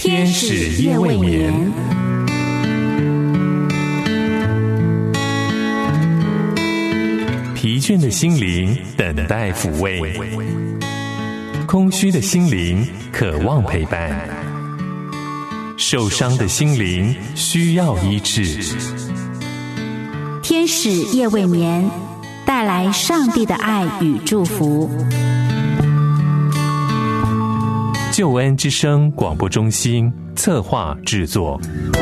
天使夜未眠，疲倦的心灵等待抚慰，空虚的心灵渴望陪伴，受伤的心灵需要医治。 天使夜未眠，带来上帝的爱与祝福。 救恩之声广播中心策划制作。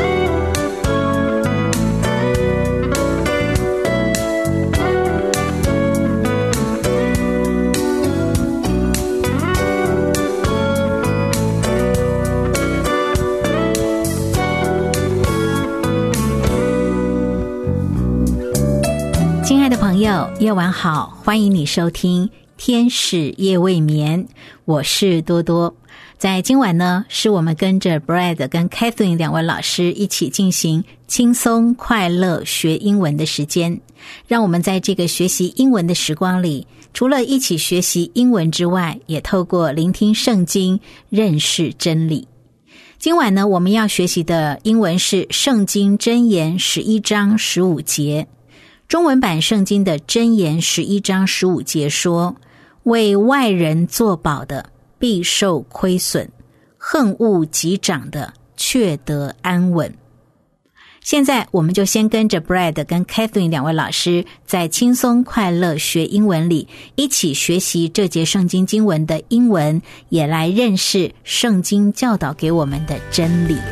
亲爱的朋友，夜晚好，欢迎你收听天使夜未眠，我是多多。在今晚呢，是我们跟着 Brad 跟 Catherine 两位老师一起进行轻松快乐学英文的时间。让我们在这个学习英文的时光里，除了一起学习英文之外，也透过聆听圣经认识真理。今晚呢，我们要学习的英文是圣经箴言11章15节。中文版圣经的箴言11章15节说，为外人作保的必受亏损，恨恶己长的却得安稳。现在我们就先跟着 Brad 跟 Catherine 两位老师在轻松快乐学英文里一起学习这节圣经经文的英文，也来认识圣经教导给我们的真理。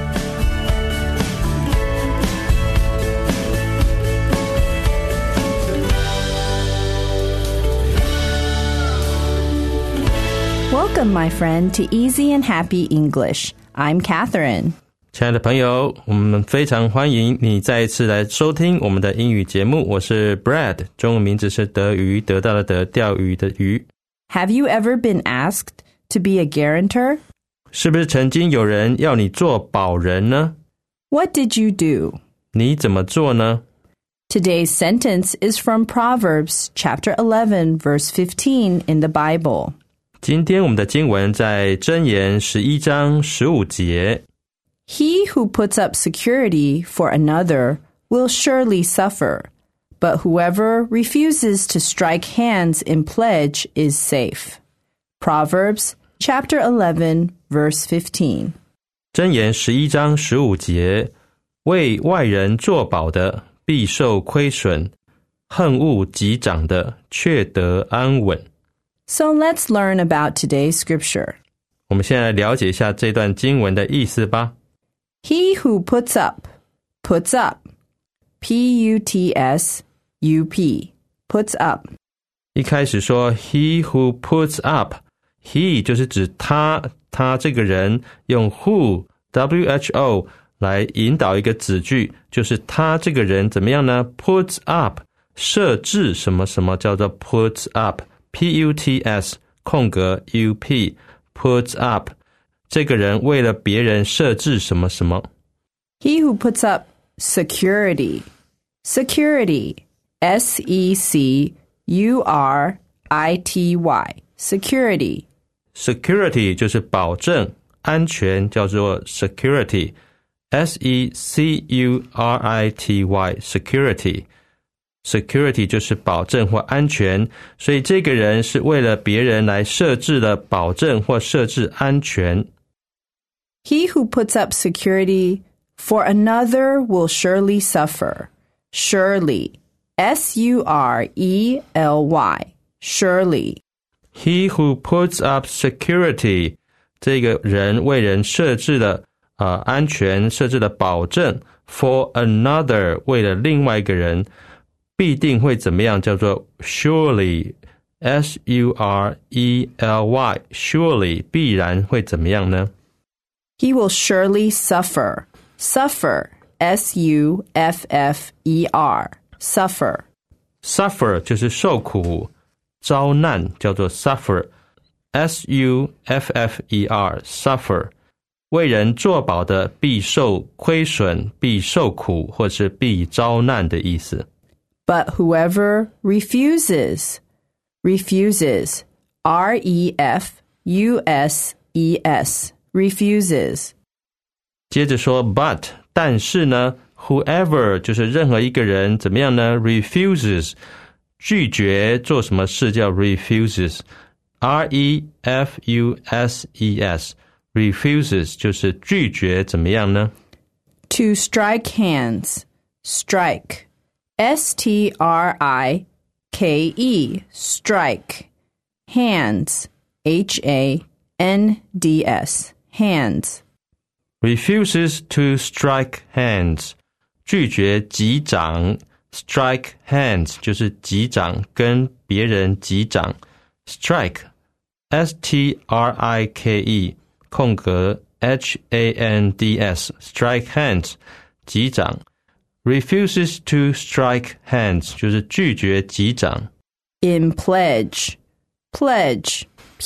Welcome, my friend, to Easy and Happy English. I'm Catherine. 亲爱的朋友，我们非常欢迎你再一次来收听我们的英语节目。我是 Brad， 中文名字是德鱼，得到的得，钓鱼的鱼。 Have you ever been asked to be a guarantor? 是不是曾经有人要你做保人呢？ What did you do? 你怎么做呢？ Today's sentence is from Proverbs chapter 11, verse 15 in the Bible. 今天我们的经文在箴言11章15节。 He who puts up security for another will surely suffer, but whoever refuses to strike hands in pledge is safe. Proverbs chapter 11, verse 15. 箴言11章15节，为外人作保的必受亏损，恨恶己长的却得安稳。 So let's learn about today's scripture. 我们先来了解一下这段经文的意思吧。 He who puts up, puts up. P-U-T-S-U-P, puts up. 一开始说 he who puts up, he 就是指他这个人，用 who, W-H-O 来引导一个子句，就是他这个人怎么样呢？ puts up, 设置什么什么叫做 puts up.P-U-T-S 空格 U-P puts up 这个人为了别人设置什么什么。 He who puts up security. Security S-E-C-U-R-I-T-Y Security. Security 就是保证安全，叫做 security S-E-C-U-R-I-T-Y Security.Security 就是保证或安全，所以这个人是为了别人来设置了保证或设置安全。 He who puts up security for another will surely suffer. Surely, S-U-R-E-L-Y, surely. He who puts up security 这个人为人设置了安全，设置了保证 for another 为了另外一个人必定会怎么样，叫做 surely S-U-R-E-L-Y surely 必然会怎么样呢？ He will surely suffer. Suffer S-U-F-F-E-R Suffer. Suffer 就是受苦遭难，叫做 suffer S-U-F-F-E-R Suffer 为人作保的必受亏损，必受苦，或是必遭难的意思。 But whoever refuses, R-E-F-U-S-E-S, refuses, 接着说 but 但是呢 whoever 就是任何一个人怎么样呢 refuses 拒绝做什么事叫 refuses R-E-F-U-S-E-S refuses 就是拒绝怎么样呢 To strike hands. Strike. S-T-R-I-K-E. Strike. Hands. H-A-N-D-S. Hands. refuses to strike hands 拒绝击掌 strike hands 就是击掌跟别人击掌 strike S-T-R-I-K-E 空格 H-A-N-D-S strike hands 击掌 refuses to strike hands 就是拒绝击掌 In pledge. Pledge.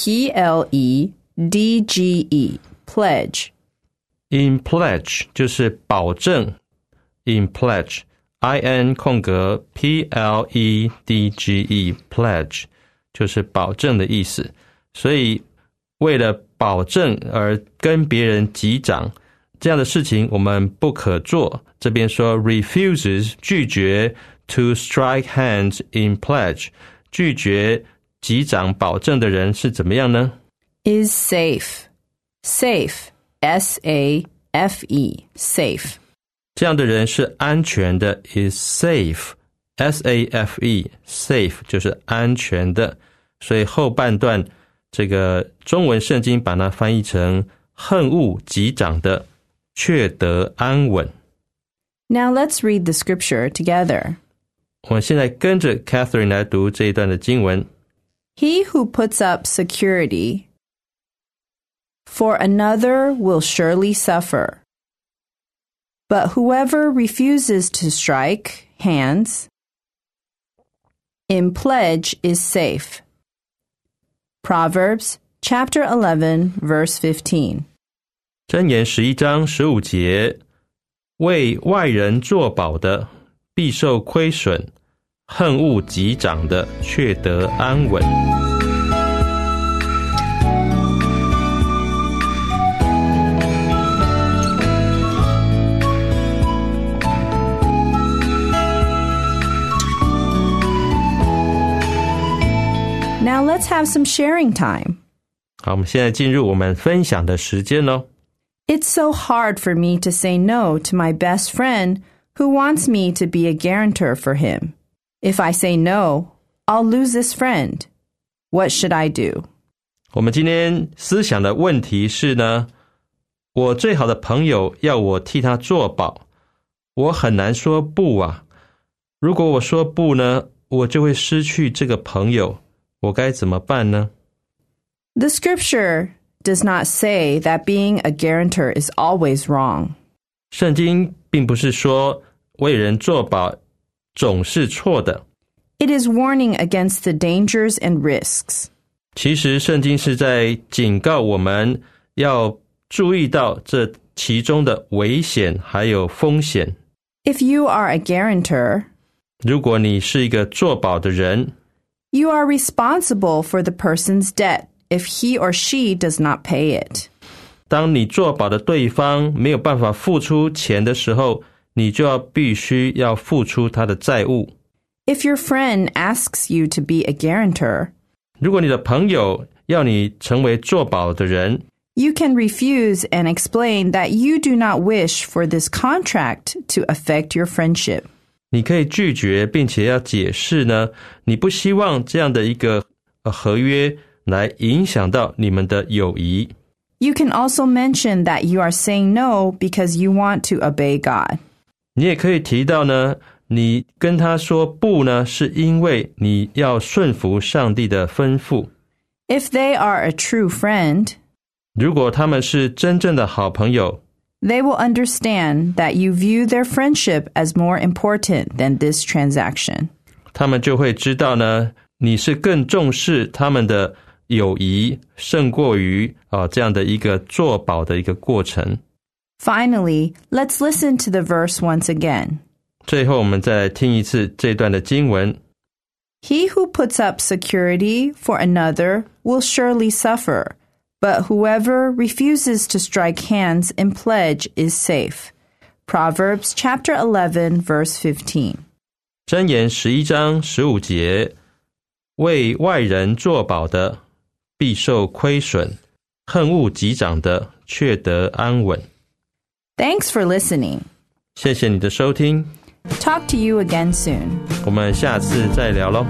P-L-E-D-G-E. Pledge. In pledge 就是保证 In pledge I-N 空格 P-L-E-D-G-E Pledge 就是保证的意思所以为了保证而跟别人击掌这样的事情我们不可做这边说 refuses 拒绝 to strike hands in pledge 拒绝击掌保证的人是怎么样呢 Is safe. Safe. S-A-F-E. Safe. 这样的人是安全的 is safe S-A-F-E safe 就是安全的所以后半段这个中文圣经把它翻译成恨恶击掌的却得安稳 Now let's read the scripture together. 我们现在跟着 Catherine 来读这一段的经文 He who puts up security for another will surely suffer. But whoever refuses to strike hands in pledge is safe. Proverbs chapter 11, verse 15. 箴言11章15节为外人作保的必受亏损恨恶击掌的却得安稳 Now let's have some sharing time. 好，我们现在进入我们分享的时间咯 It's so hard for me to say no to my best friend who wants me to be a guarantor for him. If I say no, I'll lose this friend. What should I do? 我们今天思想的问题是呢我最好的朋友要我替他作保我很难说不啊如果我说不呢我就会失去这个朋友我该怎么办呢 The scripture does not say that being a guarantor is always wrong. 圣经并不是说为人作保总是错的 It is warning against the dangers and risks. 其实圣经是在警告我们要注意到这其中的危险还有风险 If you are a guarantor, 如果你是一个作保的人 you are responsible for the person's debt if he or she does not pay it. 当你作保的对方没有办法付出钱的时候你就必须要付出他的债务 If your friend asks you to be a guarantor, 如果你的朋友要你成为作保的人 you can refuse and explain that you do not wish for this contract to affect your friendship. 你可以拒绝并且要解释呢你不希望这样的一个合约来影响到你们的友谊 You can also mention that you are saying no because you want to obey God. 你也可以提到呢你跟他说不呢是因为你要顺服上帝的吩咐 If they are a true friend, 如果他们是真正的好朋友 they will understand that you view their friendship as more important than this transaction. 他们就会知道呢你是更重视他们的友谊胜过于这样的一个作保的一个过程 Finally, let's listen to the verse once again. 最后我们再来听一次这段的经文 He who puts up security for another will surely suffer, but whoever refuses to strike hands in pledge is safe. Proverbs chapter 11, verse 15. 箴言11章15节，为外人作保的，必受亏损；恨恶己长的，却得安稳。 Thanks for listening. 谢谢你的收听， Talk to you again soon. 我们下次再聊咯。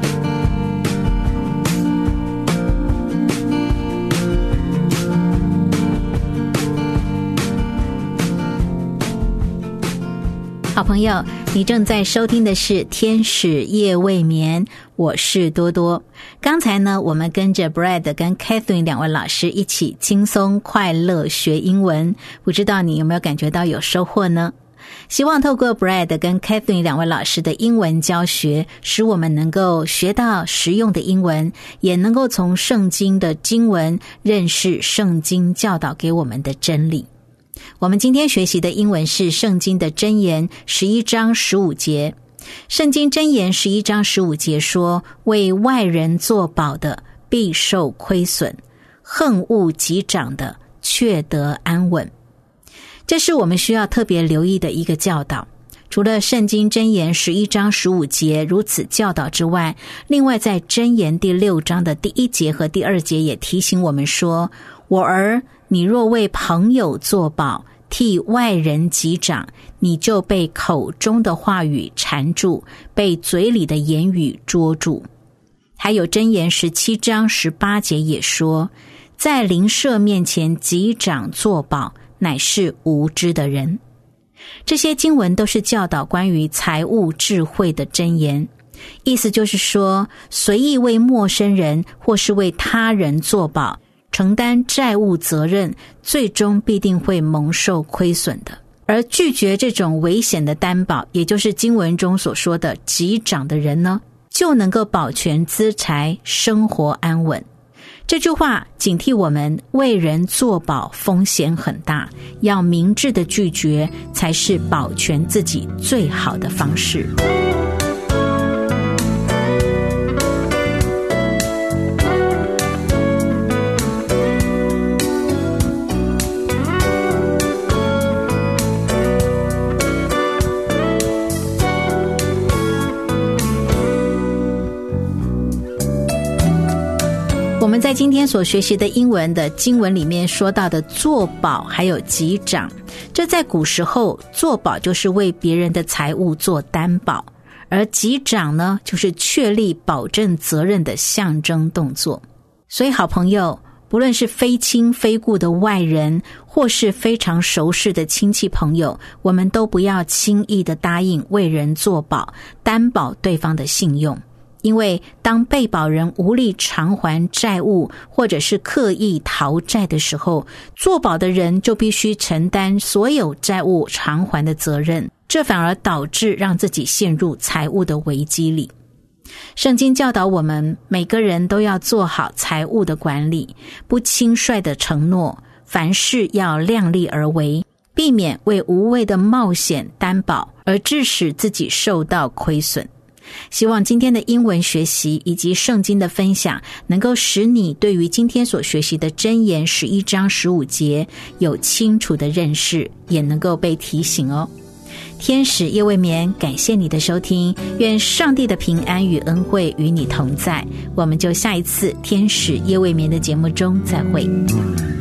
好朋友，你正在收听的是天使夜未眠，我是多多。刚才呢，我们跟着 Brad 跟 Catherine 两位老师一起轻松快乐学英文，不知道你有没有感觉到有收获呢？希望透过 Brad 跟 Catherine 两位老师的英文教学，使我们能够学到实用的英文，也能够从圣经的经文认识圣经教导给我们的真理。我们今天学习的英文是圣经的箴言11章15节。圣经箴言11章15节说，为外人作保的，必受亏损；恨恶己长的，却得安稳。这是我们需要特别留意的一个教导。除了圣经箴言11章15节如此教导之外，另外在箴言第6章的第1节和第2节也提醒我们说，我儿，你若为朋友作保，替外人击掌，你就被口中的话语缠住，被嘴里的言语捉住。还有箴言17章18节也说，在邻舍面前击掌作保，乃是无知的人。这些经文都是教导关于财务智慧的箴言，意思就是说，随意为陌生人或是为他人作保，承担债务责任，最终必定会蒙受亏损的。而拒绝这种危险的担保，也就是经文中所说的击掌的人呢，就能够保全资财，生活安稳。这句话警惕我们为人作保风险很大，要明智的拒绝，才是保全自己最好的方式。我们在今天所学习的英文的经文里面说到的作保还有击掌，这在古时候作保就是为别人的财物做担保，而击掌呢，就是确立保证责任的象征动作。所以好朋友，不论是非亲非故的外人，或是非常熟识的亲戚朋友，我们都不要轻易的答应为人作保，担保对方的信用。因为当被保人无力偿还债务，或者是刻意逃债的时候，作保的人就必须承担所有债务偿还的责任，这反而导致让自己陷入财务的危机里。圣经教导我们，每个人都要做好财务的管理，不轻率的承诺，凡事要量力而为，避免为无谓的冒险担保而致使自己受到亏损。希望今天的英文学习以及圣经的分享，能够使你对于今天所学习的箴言11章15节有清楚的认识，也能够被提醒哦。天使夜未眠，感谢你的收听，愿上帝的平安与恩惠与你同在，我们就下一次天使夜未眠的节目中再会。